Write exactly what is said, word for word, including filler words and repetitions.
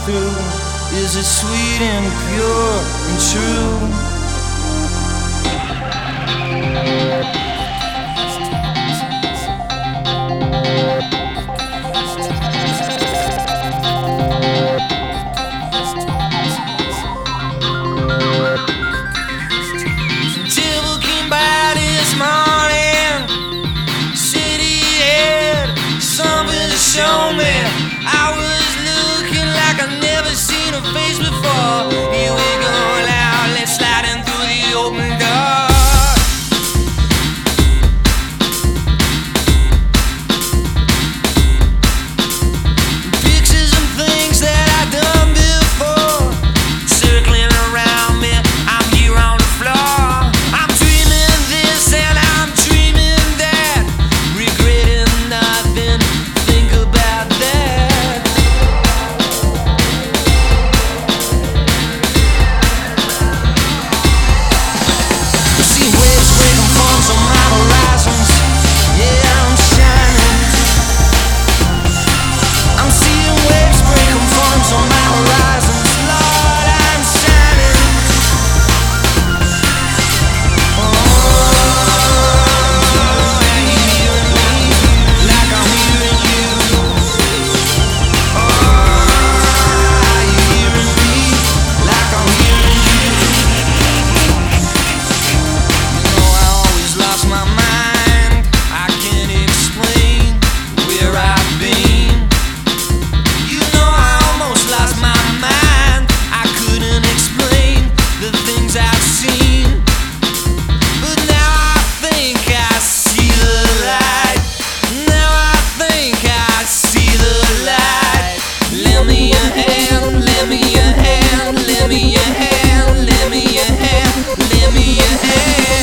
through? Is it sweet and pure and true? Show me, I was looking like I've never seen a face before. Here we go now, let's slide in through the open door. Pictures and things that I've done before, circling around me, I'm here on the floor. I'm dreaming this and I'm dreaming that, regretting nothing. Lend me your hand, lend me your hand, lend me your hand.